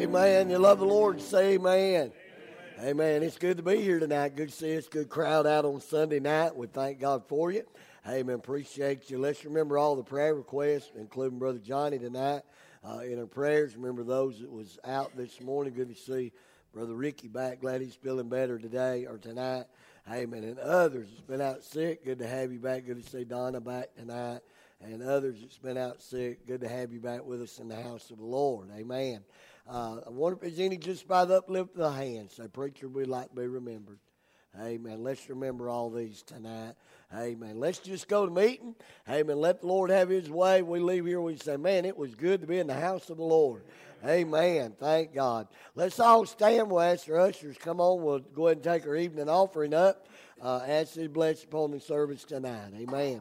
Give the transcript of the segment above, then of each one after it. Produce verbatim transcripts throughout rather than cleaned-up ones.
Amen. You love the Lord, say amen. Amen. Amen. It's good to be here tonight. Good to see us. Good crowd out on Sunday night. We thank God for you. Amen. Appreciate you. Let's remember all the prayer requests, including Brother Johnny tonight uh, in our prayers. Remember those that was out this morning. Good to see Brother Ricky back. Glad he's feeling better today or tonight. Amen. And others that's been out sick. Good to have you back. Good to see Donna back tonight. And others that's been out sick. Good to have you back with us in the house of the Lord. Amen. Uh, I wonder if there's any just by the uplift of the hands. Say, preacher, we'd like to be remembered. Amen. Let's remember all these tonight. Amen. Let's just go to meeting. Amen. Let the Lord have his way. We leave here, we say, man, it was good to be in the house of the Lord. Amen. Thank God. Let's all stand. We'll ask our ushers, come on. We'll go ahead and take our evening offering up. Uh, ask his blessing upon the service tonight. Amen.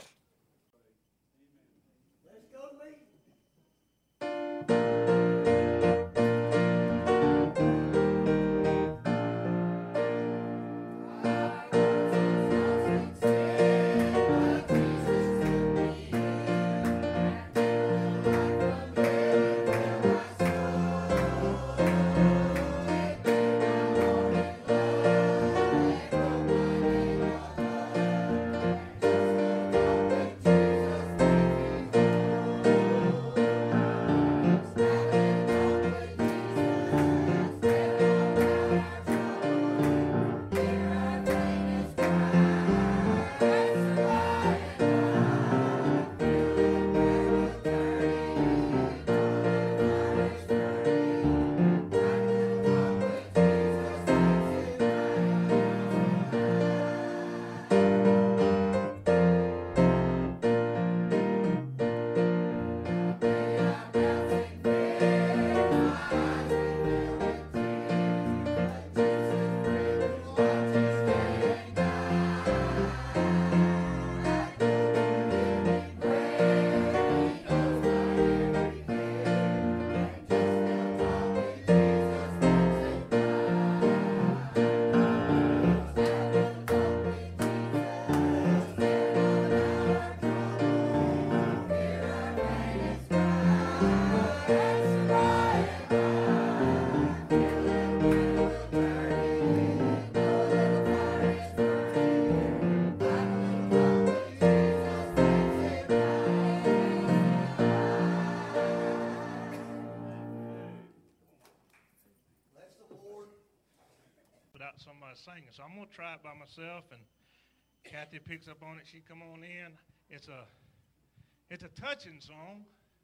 Somebody singing, so I'm gonna try it by myself, and Kathy picks up on it. She come on in. It's a, it's a touching song.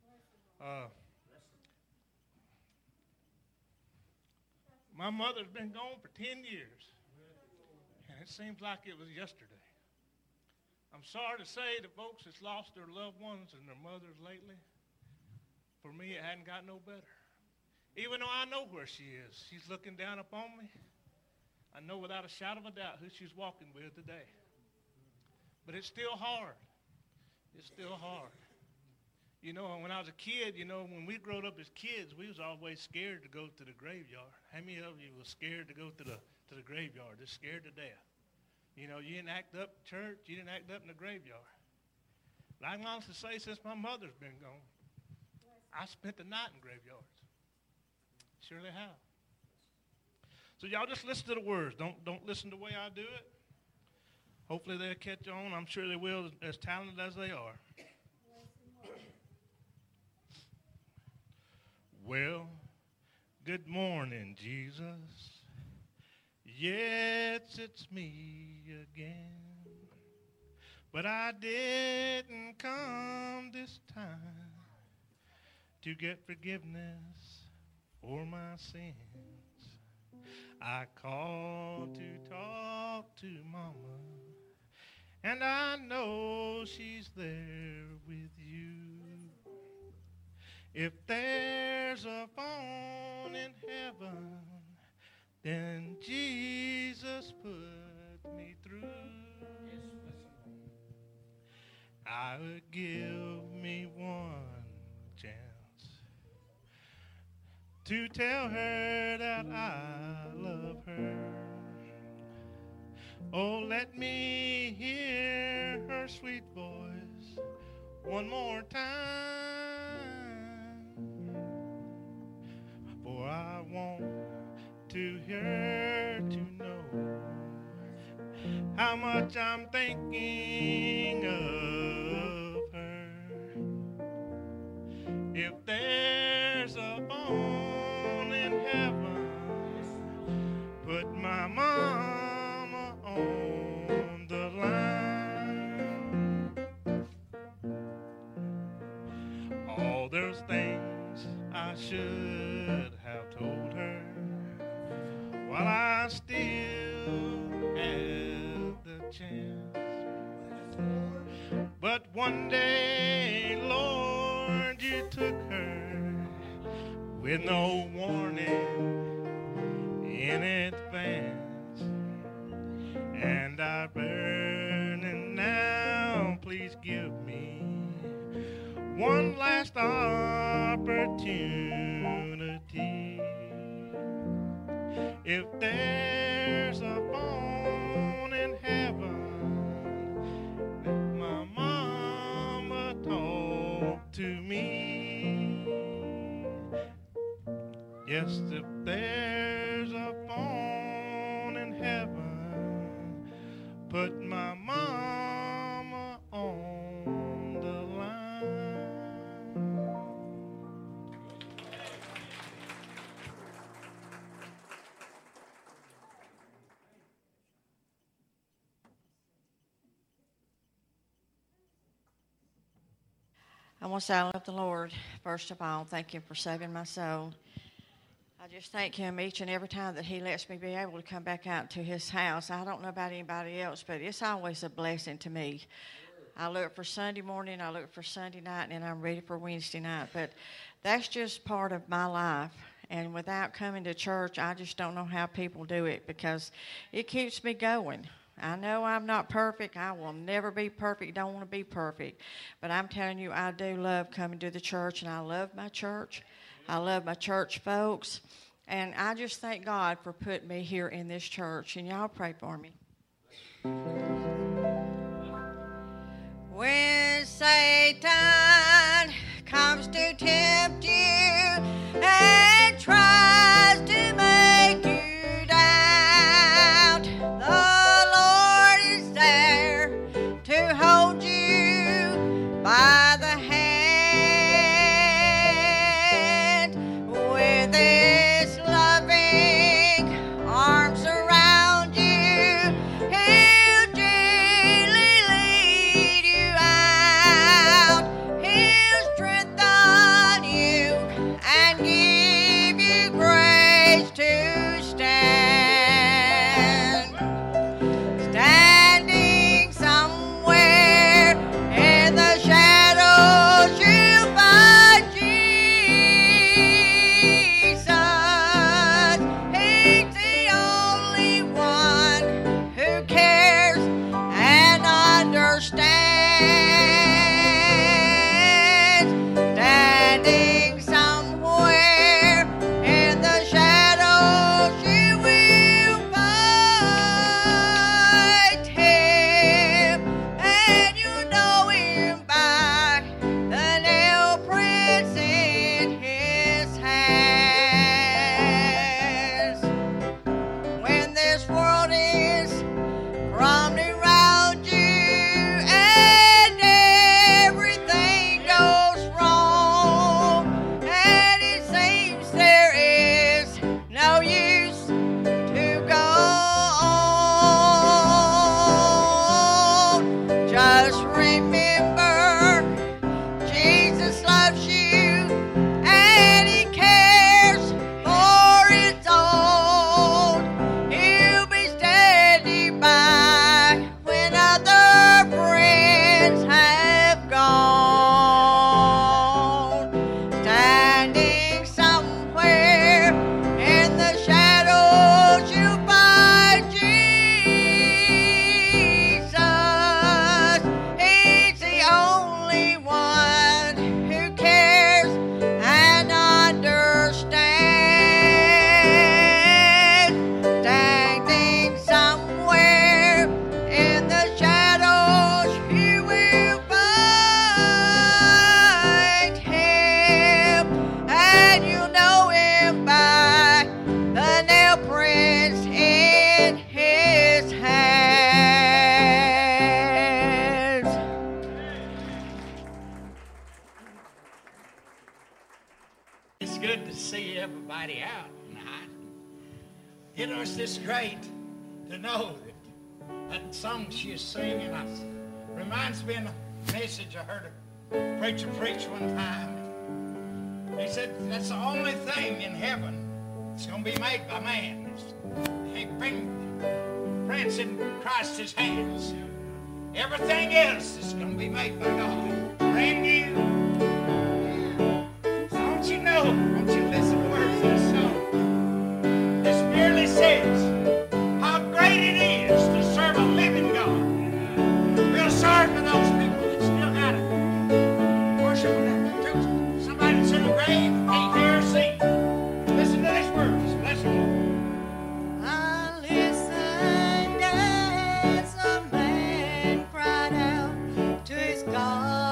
Uh, my mother's been gone for ten years, and it seems like it was yesterday. I'm sorry to say to folks that's lost their loved ones and their mothers lately. For me, it hadn't got no better. Even though I know where she is, she's looking down upon me. I know without a shadow of a doubt who she's walking with today. But it's still hard. It's still hard. You know, when I was a kid, you know, when we growed up as kids, we was always scared to go to the graveyard. How many of you were scared to go to the to the graveyard? Just scared to death. You know, you didn't act up in church. You didn't act up in the graveyard. But I can honestly say since my mother's been gone, I spent the night in graveyards. Surely have. So y'all just listen to the words. Don't don't listen the way I do it. Hopefully they'll catch on. I'm sure they will, as talented as they are. Well, good morning, Jesus. Yes, it's me again. But I didn't come this time to get forgiveness for my sins. I called to talk to Mama, and I know she's there with you. If there's a phone in heaven, then Jesus put me through. I would give me one chance to tell her that I love her. Oh, let me hear her sweet voice one more time, for I want to hear to know how much I'm thinking of her. If there's a phone in heaven, put my mama on the line. All those things I should have told her while I still had the chance. But one day, Lord, you took her with no warning in advance. And I burning now, please give me one last opportunity. If there's a phone in heaven, let my mama talk to me. Yes, if there's a phone in heaven, put my mama on the line. I want to say I love the Lord. First of all, thank Him for saving my soul. I just thank Him each and every time that He lets me be able to come back out to His house. I don't know about anybody else, but it's always a blessing to me. I look for Sunday morning, I look for Sunday night, and I'm ready for Wednesday night. But that's just part of my life. And without coming to church, I just don't know how people do it because it keeps me going. I know I'm not perfect. I will never be perfect. Don't want to be perfect. But I'm telling you, I do love coming to the church, and I love my church. I love my church folks. And I just thank God for putting me here in this church. And y'all pray for me. When Satan comes to tempt you and tries to make you doubt, the Lord is there to hold you by the hand with His loving arms around you. He'll gently lead you out. good to see everybody out tonight. You know, it's just great to know that that song she is singing I, reminds me of a message I heard a preacher preach one time. He said, that's the only thing in heaven that's going to be made by man. He prints in Christ's hands. Everything else is going to be made by God. Brand new. Don't you know, won't you listen to the words of this song? This merely says how great it is to serve a living God. We'll serve to those people that still got it. Worship to somebody that's in the grave, can't hear or see. Listen to these words. Bless the Lord. I listened as a man cried out to his God.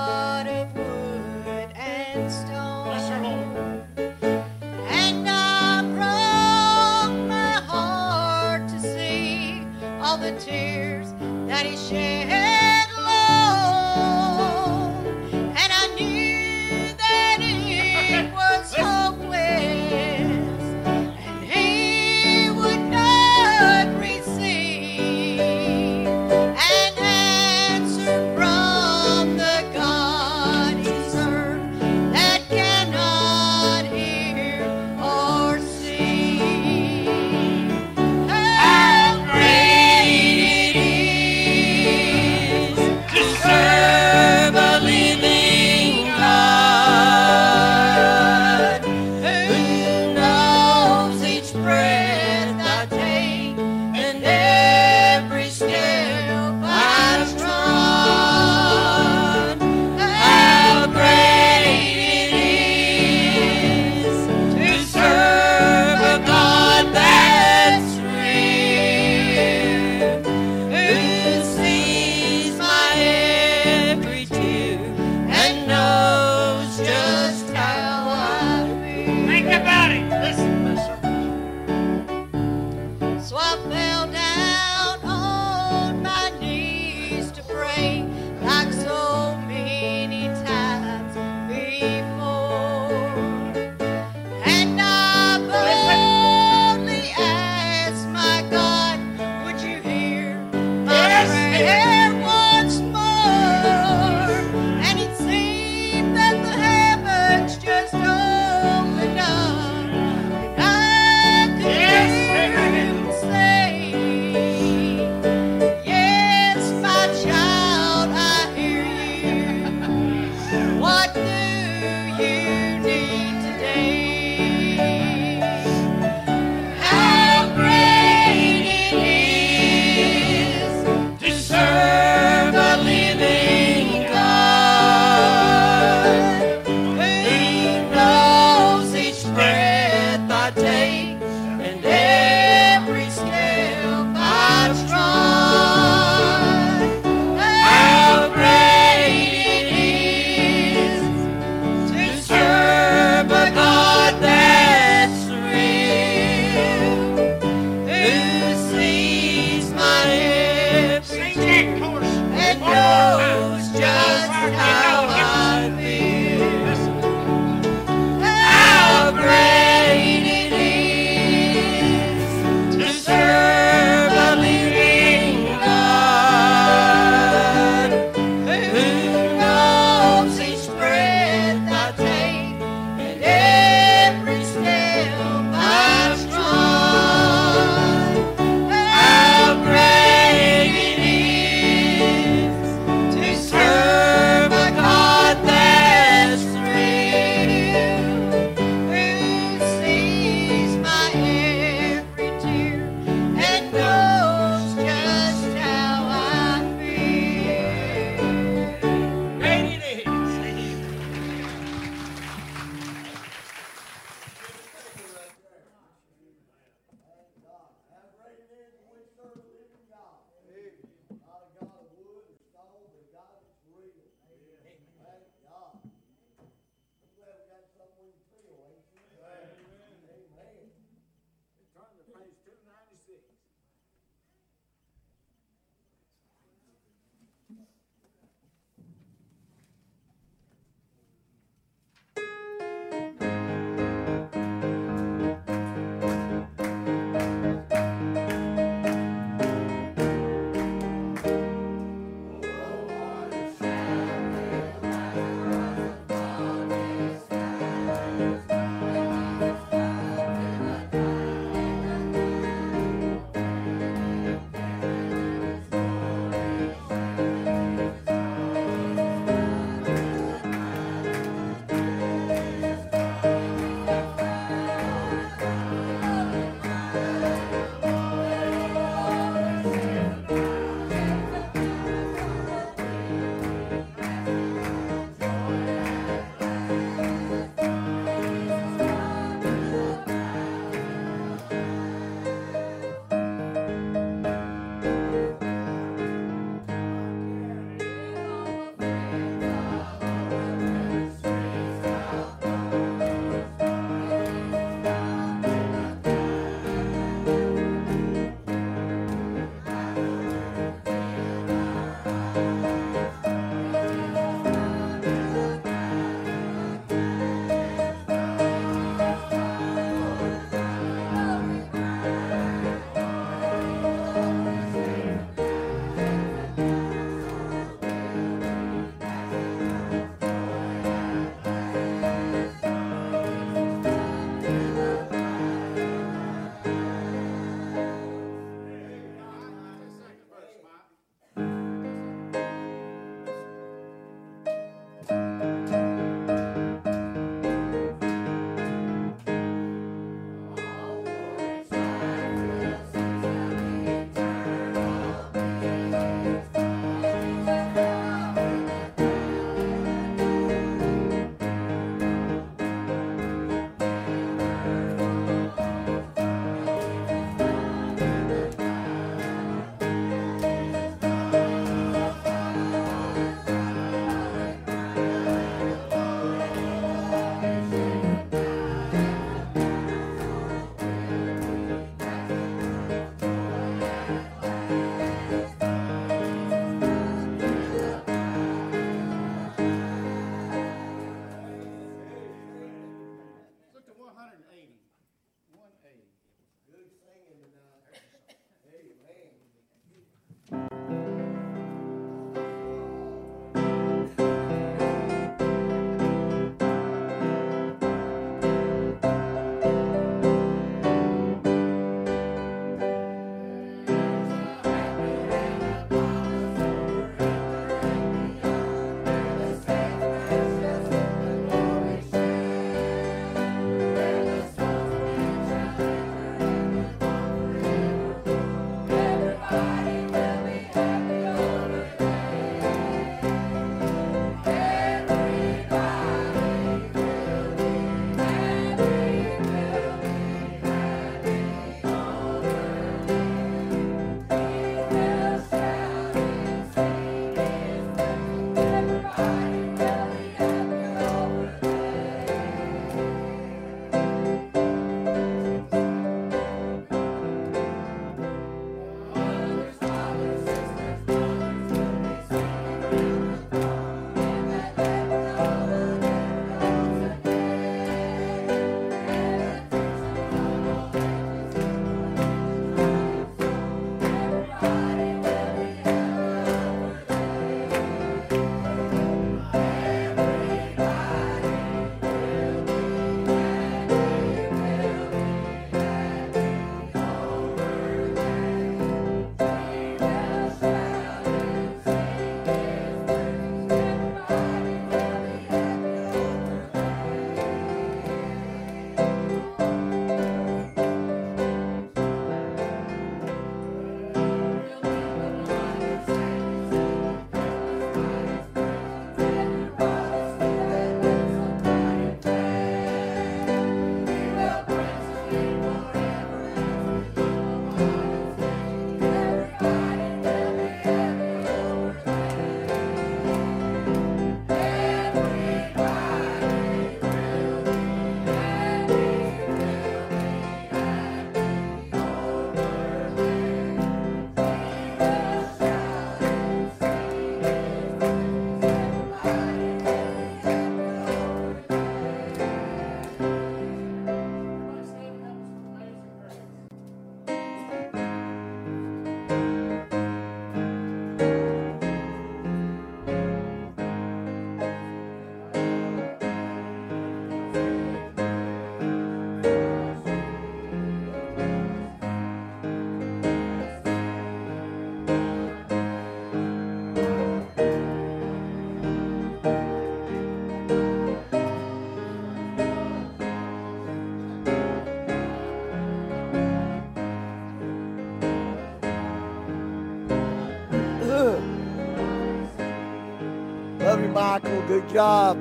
Love you, Michael. Good job.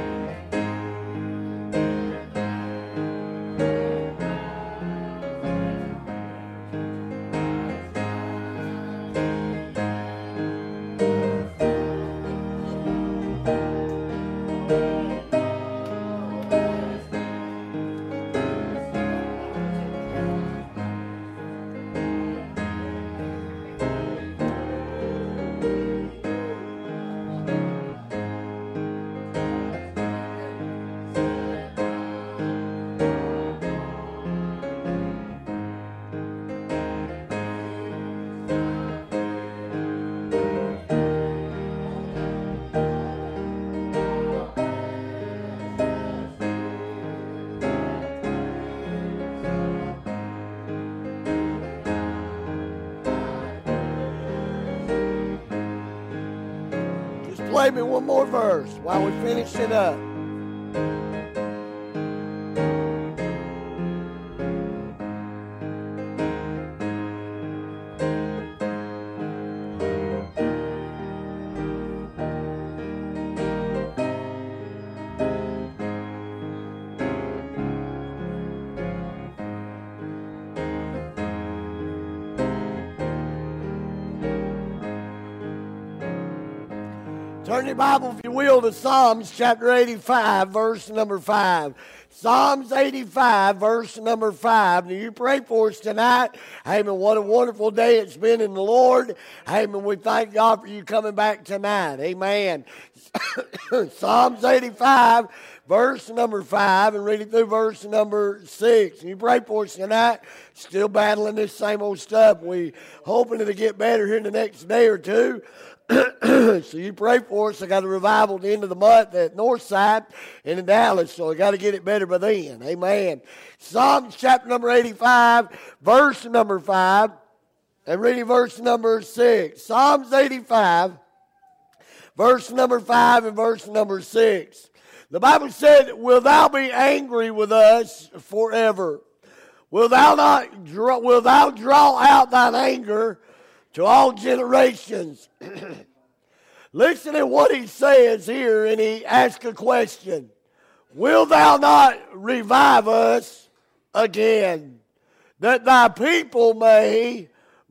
Play me one more verse while we finish it up. Turn your Bible, if you will, to Psalms chapter eighty-five, verse number five. Psalms eighty-five, verse number five. Now, you pray for us tonight. Amen. What a wonderful day it's been in the Lord. Amen. We thank God for you coming back tonight. Amen. Psalms eighty-five, verse number five, and reading through verse number six. And you pray for us tonight. Still battling this same old stuff. We hoping it'll get better here in the next day or two. So you pray for us. I got a revival at the end of the month at Northside and in Dallas, so I got to get it better by then. Amen. Psalms chapter number eighty-five, verse number five, and reading verse number six. Psalms eighty-five, verse number five and verse number six. The Bible said, "Will thou be angry with us forever? Will thou not draw, will thou draw out thine anger to all generations?" Listen to what he says here, and he asks a question. Will thou not revive us again, that thy people may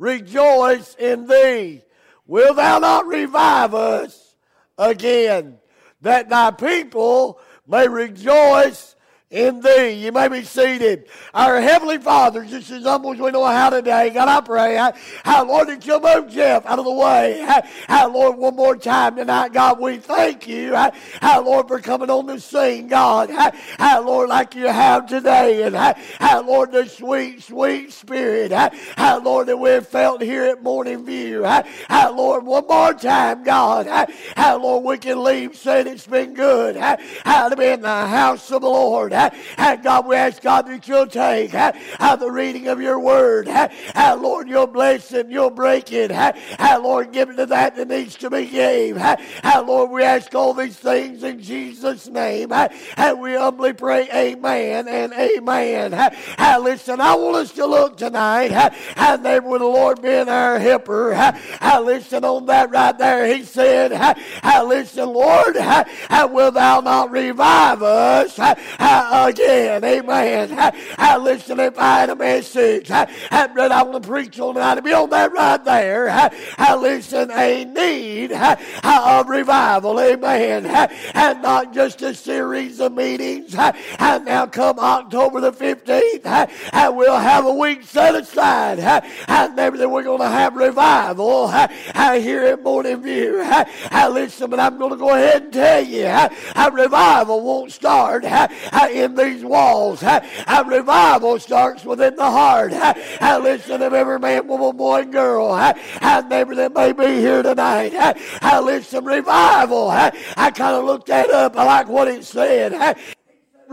rejoice in thee? Will thou not revive us again, that thy people may rejoice in thee? You may be seated. Our Heavenly Father, just as humble as we know how today, God, I pray, how, how Lord, that you'll move Jeff out of the way. How, how, Lord, one more time tonight, God, we thank you. How, how Lord, for coming on the scene, God. How, how, Lord, like you have today. And how, how Lord, the sweet, sweet Spirit. How, how, Lord, that we've felt here at Morning View. How, how, Lord, one more time, God. How, how, Lord, we can leave saying it's been good. How, how to be in the house of the Lord. How, how, God, we ask, God, that you'll take how, how the reading of your word. How, how, Lord, you'll bless it, you'll break it. How, how, Lord, give it to that that needs to be gave. How, how, Lord, we ask all these things in Jesus' name. How, how we humbly pray, amen and amen. How, how, listen, I want us to look tonight. How, how there with the Lord being our helper. How, how, listen, on that right there, he said, how, how listen, Lord, how, how will thou not revive us? How, how, again, amen. How, how, listen, if I had a message how, how, that I want to preach on tonight, to be on that right there. How, how, listen, a need how, how, of revival, amen. How, and not just a series of meetings. How, how now come October the fifteenth, how, how we'll have a week set aside. How, how never that we're going to have revival how, how here at Morning View. How, how, listen, but I'm going to go ahead and tell you how, how revival won't start how, how in these walls. How, how revival starts within the heart. How, how listen, of every man, woman, boy, and girl. How, how neighbor that may be here tonight. How, how listen, revival. How, I kind of looked that up. I like what it said. How,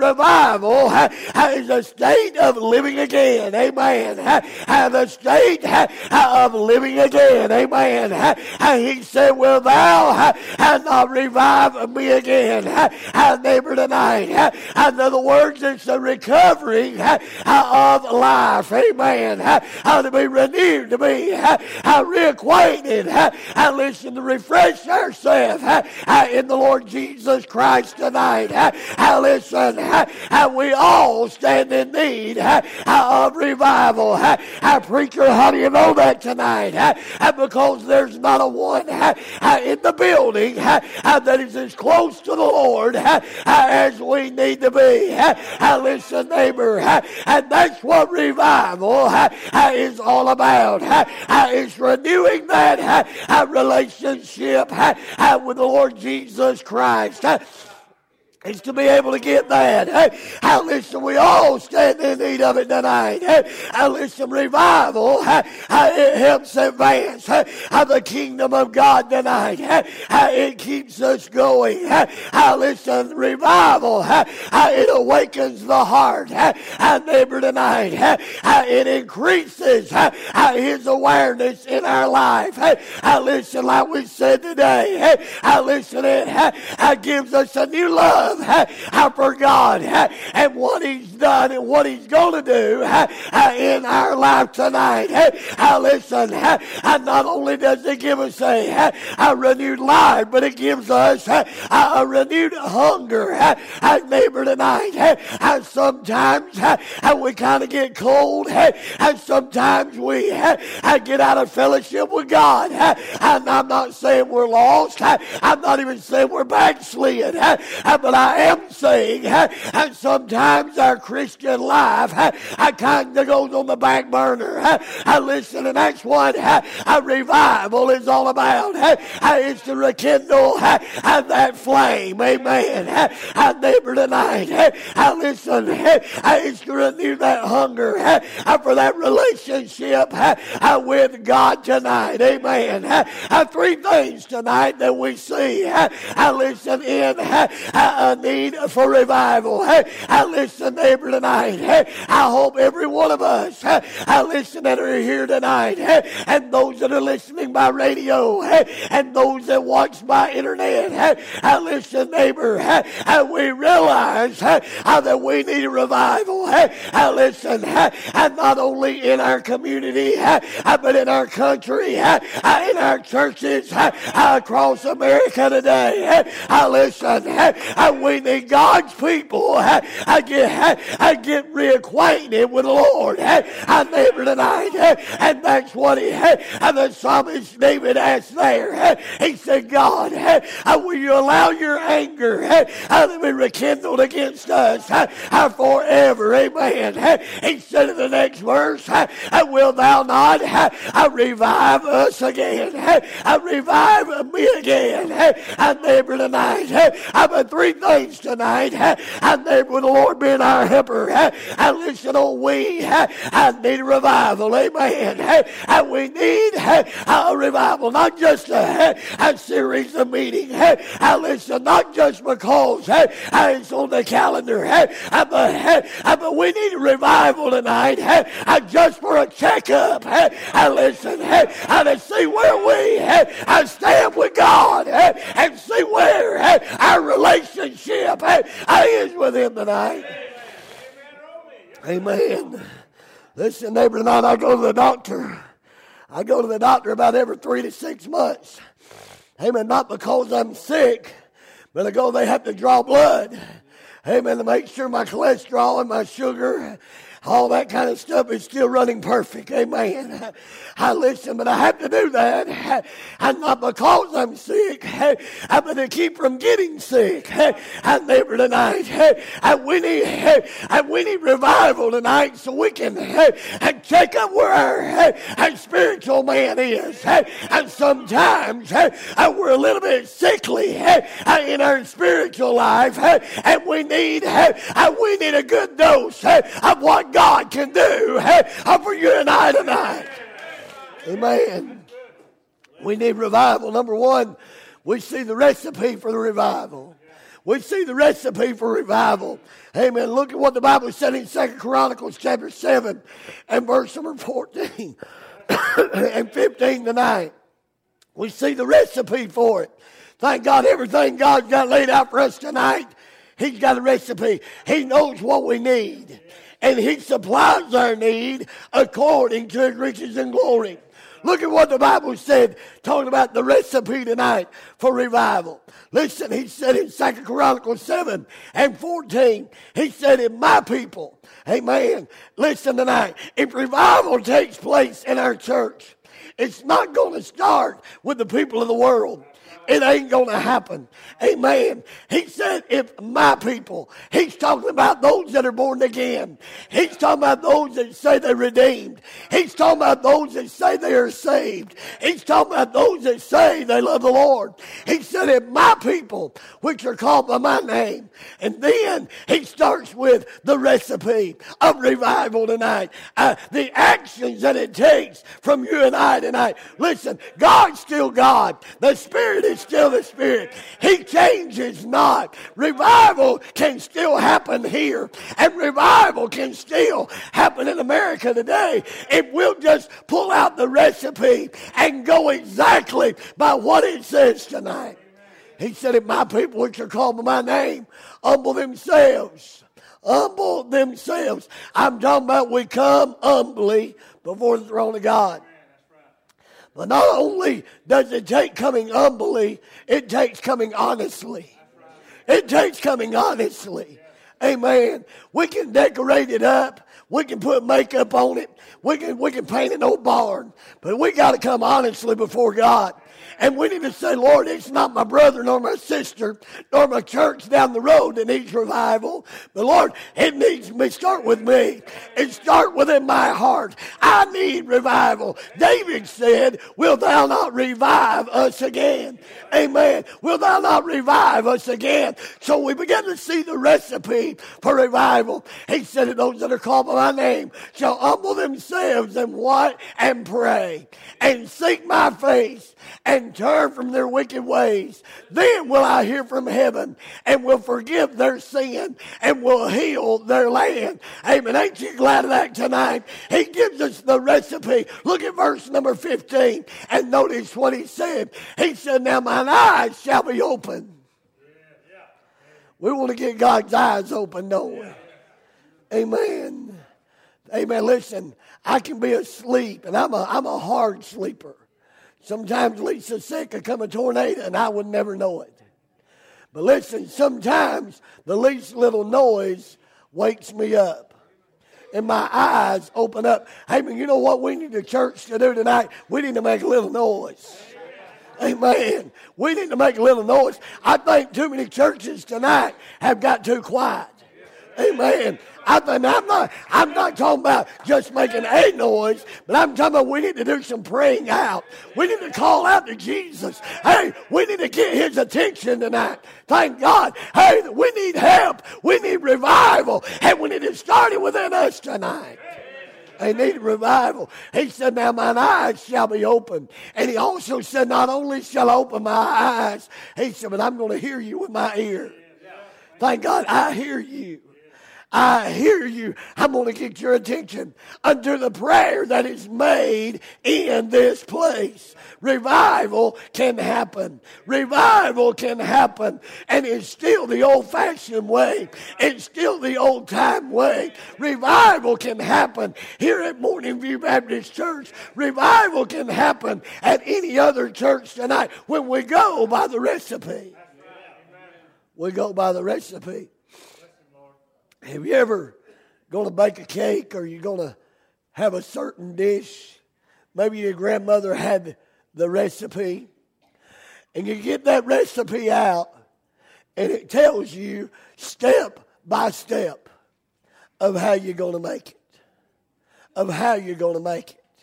revival is a state of living again. Amen. The state of living again. Amen. He said, will thou not revive me again? Neighbor, tonight. In other words, it's a recovering of life. Amen. To be renewed, to be reacquainted. Listen, to refresh ourselves in the Lord Jesus Christ tonight. Listen, we all stand in need of revival. Preacher, how do you know that tonight? Because there's not a one in the building that is as close to the Lord as we need to be. Listen, neighbor, and that's what revival is all about. It's renewing that relationship with the Lord Jesus Christ. Is to be able to get that. Hey, listen, we all stand in need of it tonight. Hey, listen, revival, hey, it helps advance hey, the kingdom of God tonight. Hey, it keeps us going. Hey, listen, revival, hey, it awakens the heart. Hey, neighbor, tonight. Hey, it increases hey, his awareness in our life. Hey, listen, like we said today. Hey, listen, it hey, gives us a new love. For God and what He's done and what He's going to do in our life tonight. Listen, not only does it give us a, a renewed life, but it gives us a renewed hunger. Neighbor, tonight, and sometimes we kind of get cold, and sometimes we get out of fellowship with God. And I'm not saying we're lost. I'm not even saying we're backslid. But I am saying, and sometimes our Christian life kind of goes on the back burner. Listen, and that's what a revival is all about. It's to rekindle that flame. Amen. Neighbor, tonight, listen, it's to renew that hunger for that relationship with God tonight. Amen. Three things tonight that we see. Listen, in a need for revival. Hey, I listen, neighbor, tonight. Hey, I hope every one of us, hey, I listen that are here tonight, hey, and those that are listening by radio, hey, and those that watch by internet. Hey, I listen, neighbor. Hey, and we realize hey, that we need a revival. Hey, I listen, hey, and not only in our community, hey, but in our country, hey, in our churches hey, across America today. Hey, I listen. Hey, we need God's people uh, I get, I get reacquainted with the Lord. Uh, our neighbor tonight. Uh, and that's what he had. And the psalmist David asked there. Uh, he said, God, uh, will you allow your anger uh, to be rekindled against us uh, uh, forever? Amen. Uh, he said in the next verse, uh, will thou not uh, revive us again? Uh, uh, revive me again. Uh, our neighbor tonight. Uh, uh, three things tonight. Uh, our neighbor, with the Lord being our helper. Uh, uh, listen, oh, we uh, uh, need a revival. Amen. Uh, uh, we need uh, a revival, not just a, a series of meetings. Uh, uh, listen, not just because uh, uh, it's on the calendar, uh, uh, but, uh, uh, but we need a revival tonight, uh, uh, just for a checkup. Uh, uh, listen, uh, uh, to see where we uh, uh, stand with God uh, and see where uh, our relationship uh, uh, is with Him tonight. Amen. Listen, neighbor, tonight I go to the doctor. I go to the doctor about every three to six months. Amen. Not because I'm sick, but I go, they have to draw blood. Amen. To make sure my cholesterol and my sugar, all that kind of stuff is still running perfect. Amen. I listen, but I have to do that. And not because I'm sick, but to keep from getting sick. And neighbor tonight, and we need, and we need revival tonight so we can and check up where our, our spiritual man is. And sometimes we're a little bit sickly in our spiritual life, and we need, we need a good dose of what God can do for you and I tonight. Amen. We need revival. Number one, we see the recipe for the revival. We see the recipe for revival. Amen. Look at what the Bible said in Second Chronicles chapter seven and verse number fourteen and fifteen tonight. We see the recipe for it. Thank God everything God's got laid out for us tonight, He's got a recipe. He knows what we need. And He supplies our need according to His riches and glory. Look at what the Bible said, talking about the recipe tonight for revival. Listen, He said in Second Chronicles seven and fourteen, He said, if my people, amen, listen tonight, if revival takes place in our church, it's not going to start with the people of the world. It ain't going to happen. Amen. He said, if my people, He's talking about those that are born again. He's talking about those that say they're redeemed. He's talking about those that say they are saved. He's talking about those that say they love the Lord. He said, if my people, which are called by my name. And then He starts with the recipe of revival tonight. Uh, the actions that it takes from you and I tonight. Listen, God's still God. The Spirit is still the Spirit. He changes not. Revival can still happen here. And revival can still happen in America today if we'll just pull out the recipe and go exactly by what it says tonight. He said, if my people which are called by my name humble themselves, humble themselves. I'm talking about we come humbly before the throne of God. But not only does it take coming humbly, it takes coming honestly. It takes coming honestly. Amen. We can decorate it up. We can put makeup on it. We can, we can paint an old barn. But we got to come honestly before God. And we need to say, Lord, it's not my brother nor my sister nor my church down the road that needs revival. But Lord, it needs me. Start with me. And start within my heart. I need revival. David said, will thou not revive us again? Amen. Will thou not revive us again? So we begin to see the recipe for revival. He said, those that are called by my name shall humble themselves and what? And pray. And seek my face. And turn from their wicked ways. Then will I hear from heaven and will forgive their sin and will heal their land. Amen. Ain't you glad of that tonight? He gives us the recipe. Look at verse number fifteen and notice what he said. He said, now mine eyes shall be open. We want to get God's eyes open, don't we? Amen. Amen. Listen, I can be asleep, and I'm a, I'm a hard sleeper. Sometimes Lisa's sick, I come a tornado, and I would never know it. But listen, sometimes the least little noise wakes me up. And my eyes open up. Hey, man, you know what we need the church to do tonight? We need to make a little noise. Amen. We need to make a little noise. I think too many churches tonight have got too quiet. Amen. I think I'm not, I'm not talking about just making a noise, but I'm talking about we need to do some praying out. We need to call out to Jesus. Hey, we need to get His attention tonight. Thank God. Hey, we need help. We need revival. And we need it started within us tonight. They need revival. He said, now mine eyes shall be open. And He also said, not only shall I open my eyes, He said, but I'm going to hear you with my ear. Thank God, I hear you. I hear you. I'm going to get your attention unto the prayer that is made in this place. Revival can happen. Revival can happen. And it's still the old-fashioned way. It's still the old-time way. Revival can happen here at Morning View Baptist Church. Revival can happen at any other church tonight when we go by the recipe. We go by the recipe. Have you ever going to bake a cake, or you going to have a certain dish? Maybe your grandmother had the recipe, and you get that recipe out, and it tells you step by step of how you're going to make it, of how you're going to make it.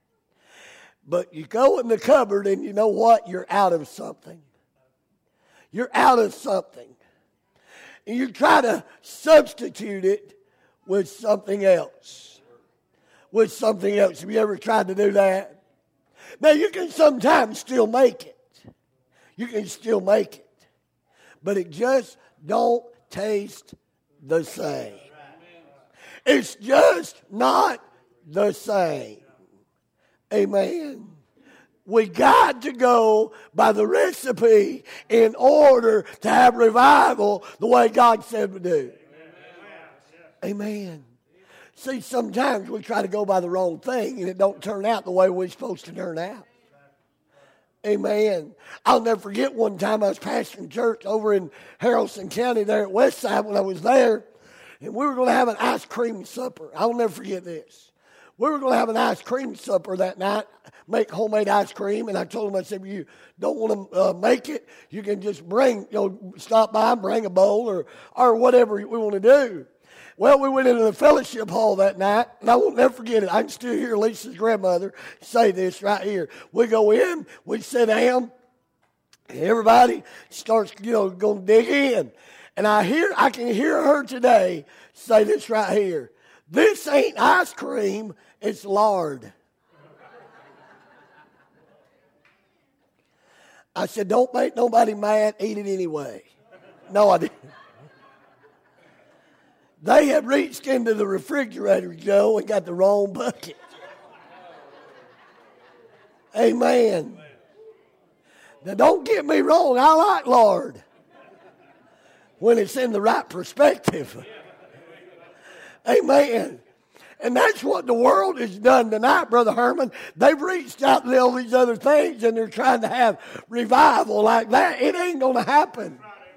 But you go in the cupboard, and you know what? You're out of something. You're out of something. And you try to substitute it with something else. With something else. Have you ever tried to do that? Now, you can sometimes still make it. You can still make it. But it just don't taste the same. It's just not the same. Amen. We got to go by the recipe in order to have revival the way God said we do. Amen. See, sometimes we try to go by the wrong thing and it don't turn out the way we're supposed to turn out. Amen. I'll never forget one time I was pastoring church over in Haralson County there at Westside when I was there. And we were going to have an ice cream supper. I'll never forget this. We were going to have an ice cream supper that night, make homemade ice cream. And I told them, I said, you don't want to uh, make it, you can just bring, you know, stop by and bring a bowl or, or whatever we want to do. Well, we went into the fellowship hall that night, and I won't never forget it. I can still hear Lisa's grandmother say this right here. We go in, we sit down, and everybody starts, you know, going to dig in. And I hear, I can hear her today say this right here. This ain't ice cream, it's lard. I said, don't make nobody mad, eat it anyway. No, I didn't. They had reached into the refrigerator, Joe, and got the wrong bucket. Amen. Now, don't get me wrong, I like lard when it's in the right perspective. Amen. And that's what the world has done tonight, Brother Herman. They've reached out to all these other things, and they're trying to have revival like that. It ain't going to happen.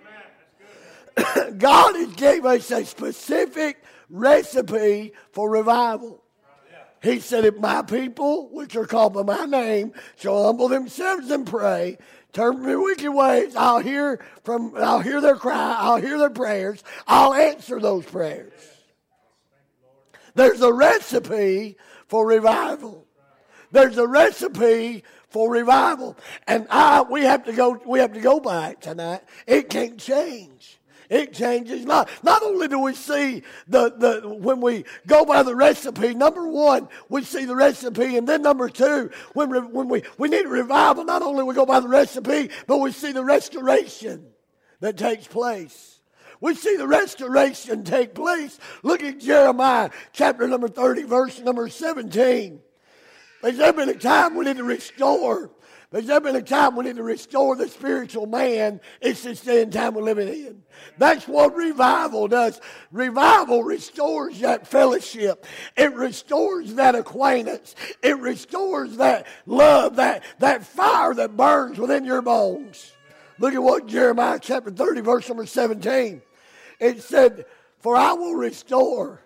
God has gave us a specific recipe for revival. He said, if my people, which are called by my name, shall humble themselves and pray, turn from their wicked ways, I'll hear from, I'll hear their cry, I'll hear their prayers, I'll answer those prayers. There's a recipe for revival. There's a recipe for revival. And I we have to go we have to go by it tonight. It can't change. It changes not. Not only do we see the, the when we go by the recipe, number one, we see the recipe, and then number two, when re, when we, we need a revival, not only we go by the recipe, but we see the restoration that takes place. We see the restoration take place. Look at Jeremiah chapter number thirty, verse number seventeen. There's there been a time we need to restore. There's there been a time we need to restore the spiritual man. It's this day and time we're living in. That's what revival does. Revival restores that fellowship. It restores that acquaintance. It restores that love, that, that fire that burns within your bones. Look at what Jeremiah chapter thirty, verse number seventeen. It said, for I will restore.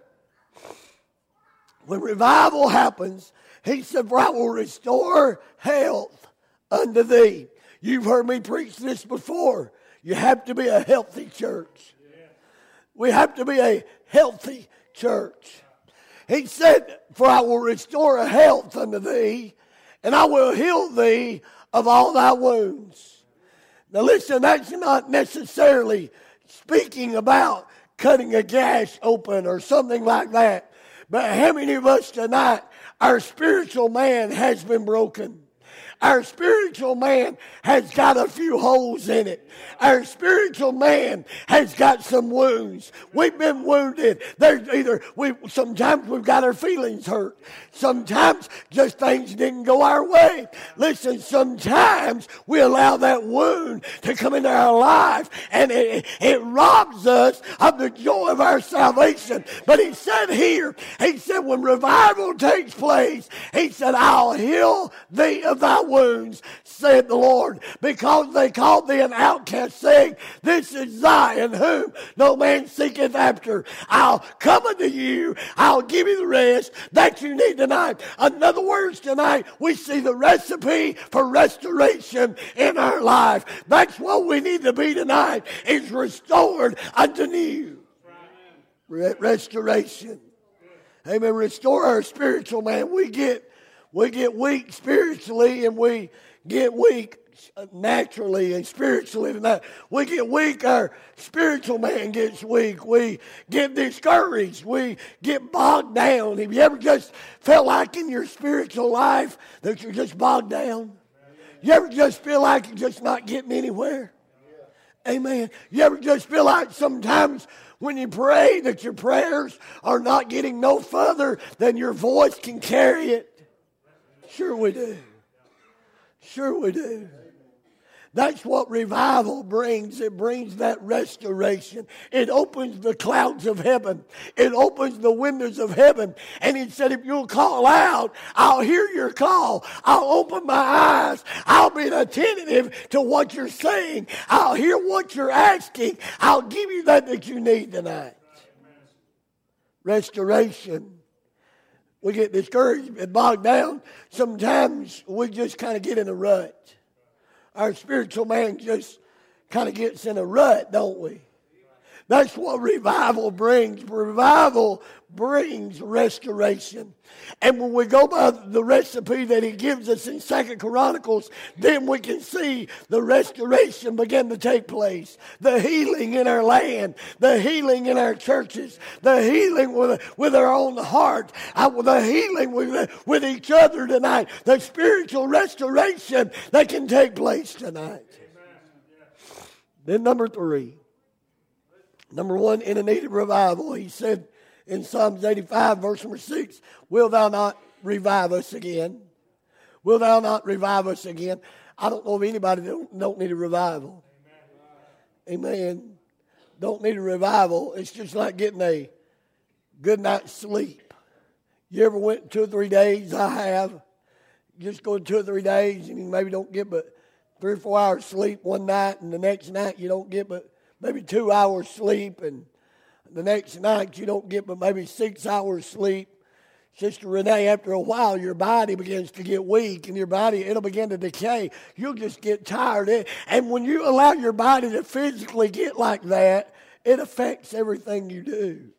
When revival happens, he said, for I will restore health unto thee. You've heard me preach this before. You have to be a healthy church. We have to be a healthy church. He said, for I will restore a health unto thee, and I will heal thee of all thy wounds. Now listen, that's not necessarily speaking about cutting a gash open or something like that. But how many of us tonight, our spiritual man has been broken? Our spiritual man has got a few holes in it. Our spiritual man has got some wounds. We've been wounded. There's either we sometimes we've got our feelings hurt. Sometimes just things didn't go our way. Listen, sometimes we allow that wound to come into our life, and it, it robs us of the joy of our salvation. But he said here, he said, when revival takes place, he said, I'll heal thee of thy wounds, said the Lord, because they called thee an outcast, saying, this is Zion, whom no man seeketh after. I'll come unto you. I'll give you the rest that you need tonight. In other words, tonight, we see the recipe for restoration in our life. That's what we need to be tonight, is restored unto new. Re- restoration. Amen. Restore our spiritual man. We get We get weak spiritually, and we get weak naturally and spiritually tonight. We get weak, our spiritual man gets weak. We get discouraged. We get bogged down. Have you ever just felt like in your spiritual life that you're just bogged down? You ever just feel like you're just not getting anywhere? Amen. You ever just feel like sometimes when you pray that your prayers are not getting no further than your voice can carry it? Sure we do. Sure we do. That's what revival brings. It brings that restoration. It opens the clouds of heaven. It opens the windows of heaven. And he said, if you'll call out, I'll hear your call. I'll open my eyes. I'll be attentive to what you're saying. I'll hear what you're asking. I'll give you that that you need tonight. Restoration. We get discouraged and bogged down. Sometimes we just kind of get in a rut. Our spiritual man just kind of gets in a rut, don't we? That's what revival brings. Revival brings restoration. And when we go by the recipe that he gives us in Second Chronicles, then we can see the restoration begin to take place. The healing in our land, the healing in our churches, the healing with, with our own heart, uh, the healing with, with each other tonight, the spiritual restoration that can take place tonight. Then number three. Number one, in a need of revival, he said in Psalms eighty-five, verse number six, will thou not revive us again? Will thou not revive us again? I don't know of anybody that don't, don't need a revival. Amen. Amen. Don't need a revival. It's just like getting a good night's sleep. You ever went two or three days? I have. You just go two or three days and you maybe don't get but three or four hours sleep one night, and the next night you don't get but maybe two hours sleep, and the next night you don't get but maybe six hours sleep. Sister Renee, after a while, your body begins to get weak, and your body, it'll begin to decay. You'll just get tired. And when you allow your body to physically get like that, it affects everything you do.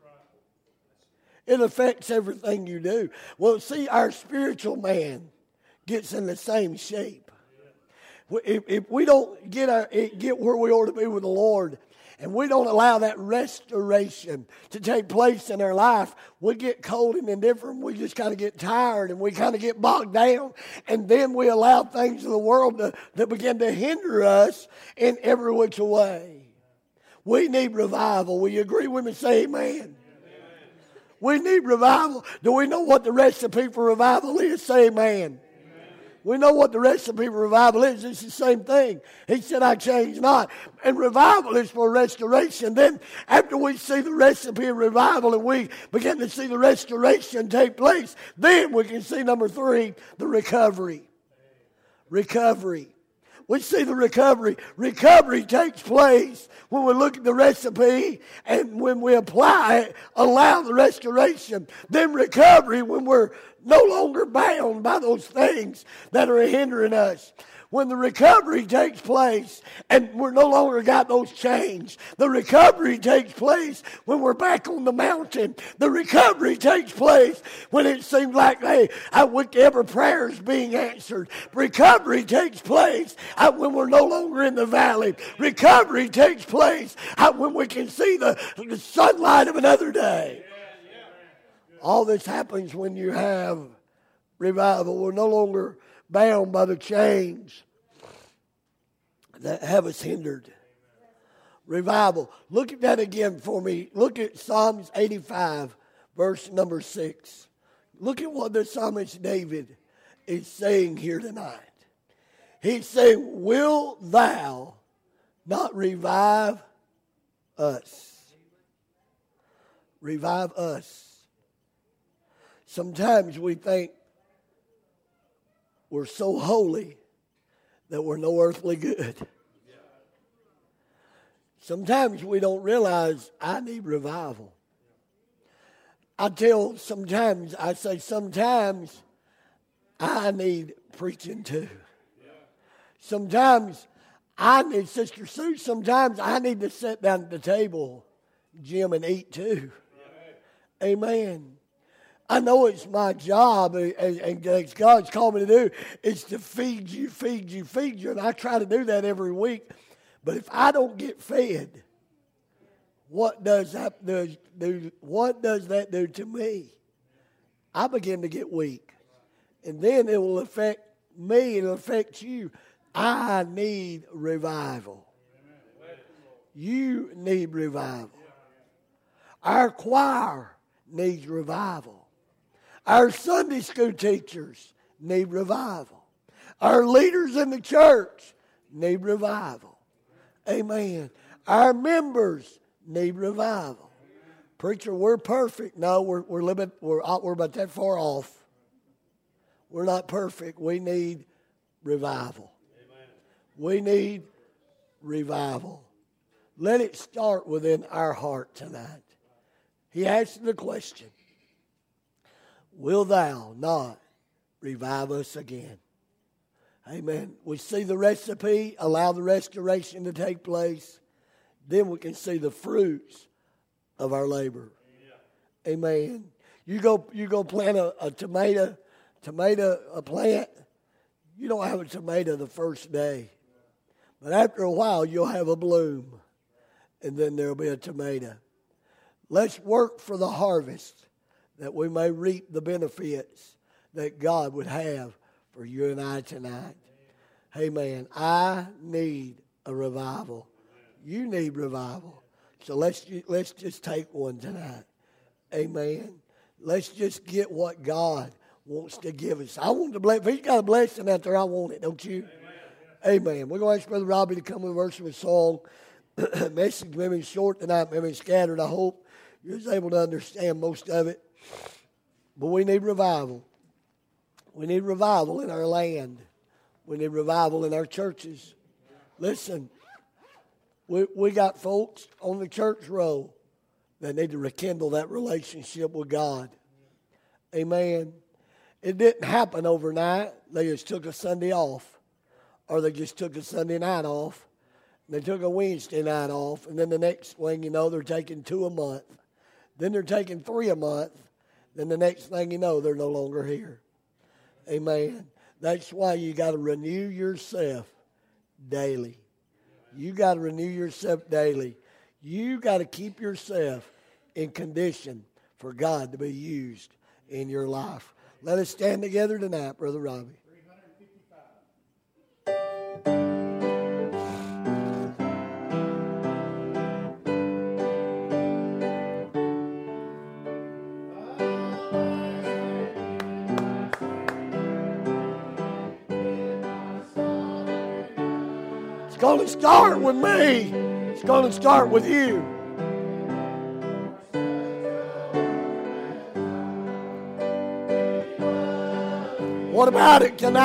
It affects everything you do. Well, see, our spiritual man gets in the same shape. If, if we don't get our, get where we ought to be with the Lord, and we don't allow that restoration to take place in our life, we get cold and indifferent. We just kind of get tired, and we kind of get bogged down. And then we allow things of the world to, that begin to hinder us in every which way. We need revival. Will you agree with me? Say amen. Amen. We need revival. Do we know what the recipe for revival is? Say amen. We know what the recipe for revival is. It's the same thing. He said, I change not. And revival is for restoration. Then after we see the recipe of revival and we begin to see the restoration take place, then we can see number three, the recovery. Recovery. We see the recovery. Recovery takes place when we look at the recipe and when we apply it, allow the restoration. Then recovery when we're no longer bound by those things that are hindering us. When the recovery takes place and we're no longer got those chains. The recovery takes place when we're back on the mountain. The recovery takes place when it seems like, hey, I, every prayer is being answered. Recovery takes place when we're no longer in the valley. Recovery takes place when we can see the, the sunlight of another day. All this happens when you have revival. We're no longer bound by the chains that have us hindered. Revival. Look at that again for me. Look at Psalms eighty-five, verse number six. Look at what the psalmist David is saying here tonight. He's saying, will thou not revive us? Revive us. Sometimes we think we're so holy that we're no earthly good. Sometimes we don't realize I need revival. I tell sometimes, I say sometimes I need preaching too. Sometimes I need, Sister Sue, sometimes I need to sit down at the table, Jim, and eat too. Amen. I know it's my job, and, and God's called me to do, is to feed you, feed you, feed you. And I try to do that every week. But if I don't get fed, what does that do, do, what does that do to me? I begin to get weak. And then it will affect me, it will affect you. I need revival. You need revival. Our choir needs revival. Our Sunday school teachers need revival. Our leaders in the church need revival. Amen. Our members need revival. Preacher, we're perfect. No, we're we're living, we're we're about that far off. We're not perfect. We need revival. Amen. We need revival. Let it start within our heart tonight. He asked the question, will thou not revive us again? Amen. We see the recipe, allow the restoration to take place. Then we can see the fruits of our labor. Yeah. Amen. You go you go plant a, a tomato, tomato a plant, you don't have a tomato the first day. But after a while you'll have a bloom. And then there'll be a tomato. Let's work for the harvest that we may reap the benefits that God would have for you and I tonight. Amen. I need a revival. You need revival. So let's let's just take one tonight. Amen. Let's just get what God wants to give us. I want to bless. If He's got a blessing out there, I want it. Don't you? Amen. Amen. We're going to ask Brother Robbie to come with a verse of a song. Message may be short tonight, may be scattered. I hope you're able to understand most of it. But we need revival. We need revival in our land. We need revival in our churches. Listen, we we got folks on the church row that need to rekindle that relationship with God. Amen. It didn't happen overnight. They just took a Sunday off. Or they just took a Sunday night off. They took a Wednesday night off. And then the next thing you know, they're taking two a month. Then they're taking three a month. Then the next thing you know, they're no longer here. Amen. That's why you got to renew yourself daily. You got to renew yourself daily. You got to keep yourself in condition for God to be used in your life. Let us stand together tonight, Brother Robbie. It's going to start with me. It's going to start with you. What about it tonight?